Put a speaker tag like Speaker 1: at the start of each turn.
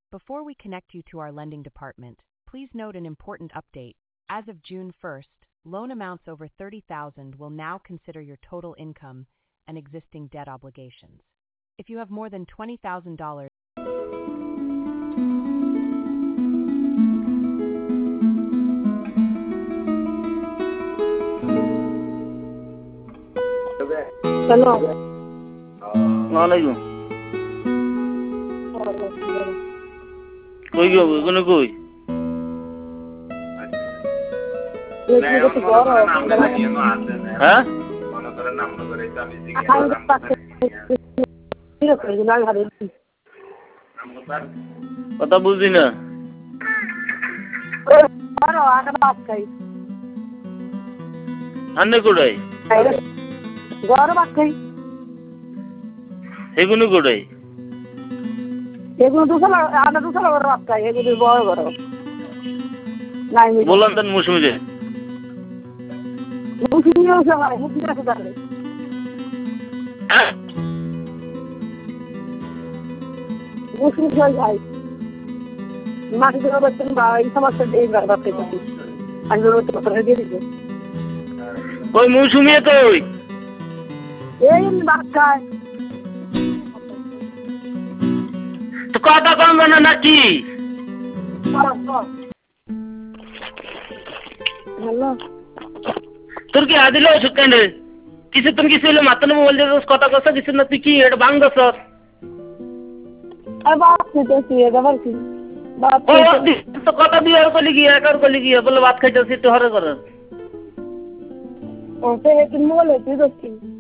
Speaker 1: Before we connect you to our lending department, please note an important update. As of June 1st, loan amounts over $30,000 will now consider your total income and existing debt obligations. If you have more than $20,000,
Speaker 2: Hello.
Speaker 3: Assalamualaikum. Koi gyo, kone koi. কথা বুঝি না। আন্নে কোড়াই
Speaker 2: ঘর বাক্কাই
Speaker 3: এগুলো কোড়াই
Speaker 2: এগুলো দুসালা ঘর বাক্কাই এগুলো বড় ঘর নাই
Speaker 3: বললাম তার মৌসুমিরে
Speaker 2: মুসলিম সবাই মুসলিম আছে তাহলে মুসলিম সবাই মাটি দেওয়া বেতন বা এই সমস্ত এই বাক্কাই থাকি আমি রোজ করে দিয়ে দিই
Speaker 3: কই মৌসুমি কই
Speaker 2: এই বাক্কায়
Speaker 3: তো কথা কম না নাকি
Speaker 2: হ্যালো
Speaker 3: তোর কি আদিল ওষুধ কেন কিছু তুমি কিছু হলে মাত্র মোবাইল দিয়ে কথা কথা কিছু না তুই কি এটা ভাঙ দছ
Speaker 2: আর বাপ নিতেছি এবার কি বাপ
Speaker 3: তো কথা দিয়ে আর কলি গিয়ে একার কলি গিয়ে বলে ভাত খাইতেছি তো হরে করে
Speaker 2: ও সে কি মোবাইল তুই দেখছিস